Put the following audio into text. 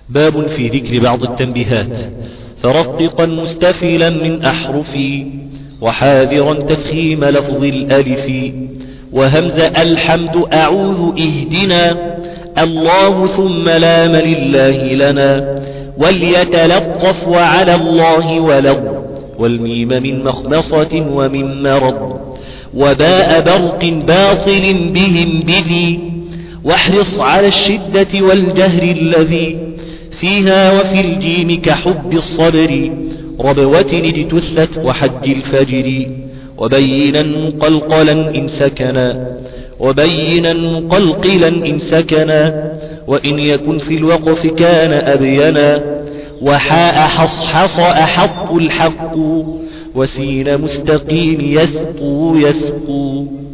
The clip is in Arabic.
باب في ذكر بعض التنبيهات. فرققا مستفلا من أحرفي وحاذرا تفخيم لفظ الألف وهمز الحمد أعوذ اهدنا الله ثم لام لله لنا وليتلطف وعلى الله ولو والميم من مخمصة ومن مرض وباء برق باطل بهم بذي واحرص على الشدة والجهر الذي فيها وفي الجيم كحب الصبر ربوة اجتثت وحج الفجر وبينا مقلقلا إن سكنا وإن يكن في الوقف كان أبينا وحاء حصحص أحق الحق وسين مستقيم يسقو